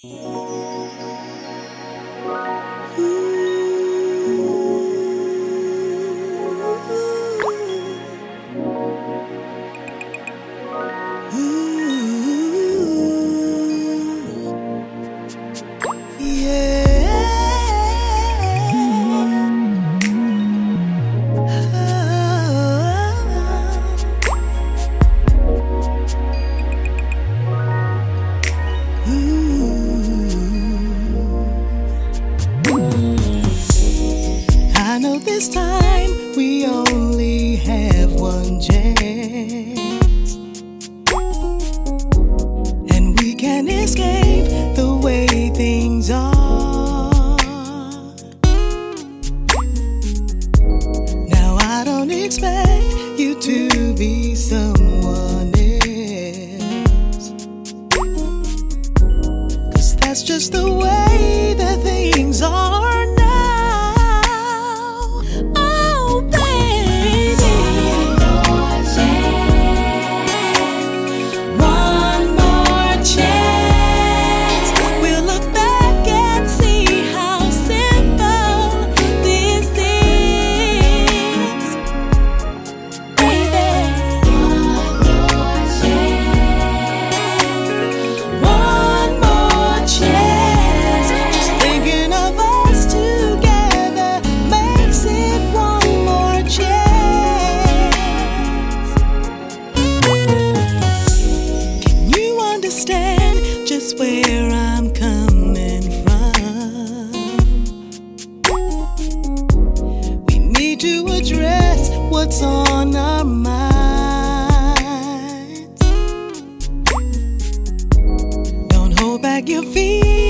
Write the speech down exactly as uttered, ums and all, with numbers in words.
I know this time we only have one chance, and we can't escape the way things are. Now I don't expect you to be someone else, 'cause that's just the way that things are. Just where I'm coming from, we need to address what's on our minds. Don't hold back your feelings.